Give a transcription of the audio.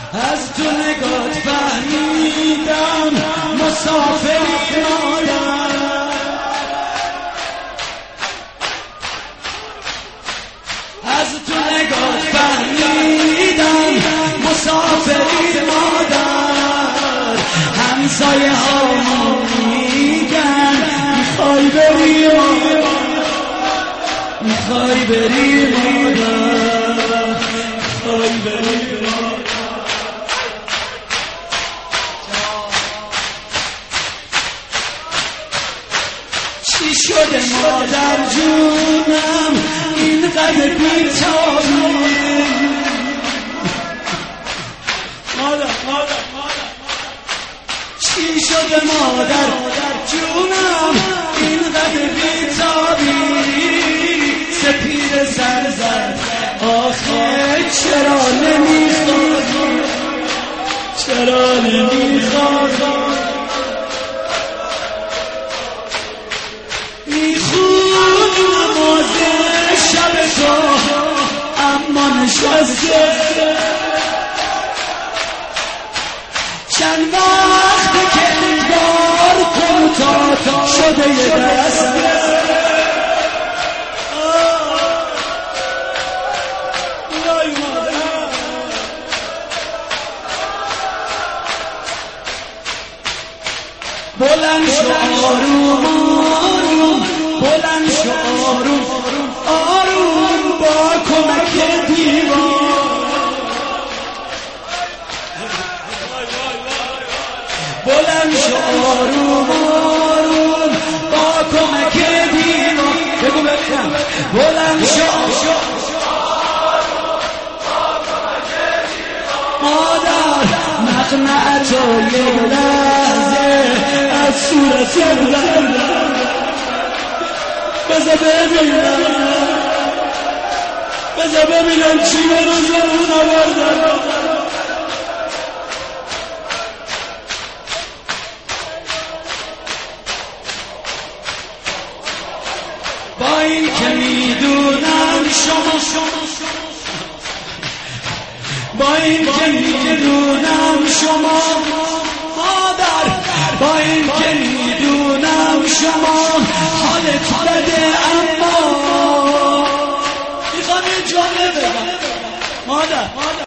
از تو نگات فهمیدم مسافری مادر، از تو نگات فهمیدم مسافری مادر. همسایه ها میگن میخوای بری مادر، میخوای بری مادر، میخوای بری مادر. چی شده مادر جونم اینقدر بی‌تابی؟ مادر چی شده مادر جونم اینقدر بی‌تابی؟ سپید سر زد آخه چرا نمیخواد، چرا نمیخواد؟ میخود نماز شب تو اما نشسته، چند وقت که انگار کوتاه شده یه دسته. بلند شو آروم آروم، بلند شو آروم آروم با کمک دیوار. بلند شو آروم آروم با کمک دیوار. بگو ببینم. بلند شو مادر مقنع تو یه لحظه از صورت بلند بذار ببینم چی به روزمون آوردن. با این که میدونم با این که میدونم شما مادر، با این که میدونم شما حالت بده، اما میخوام یه جمله بگم مادر.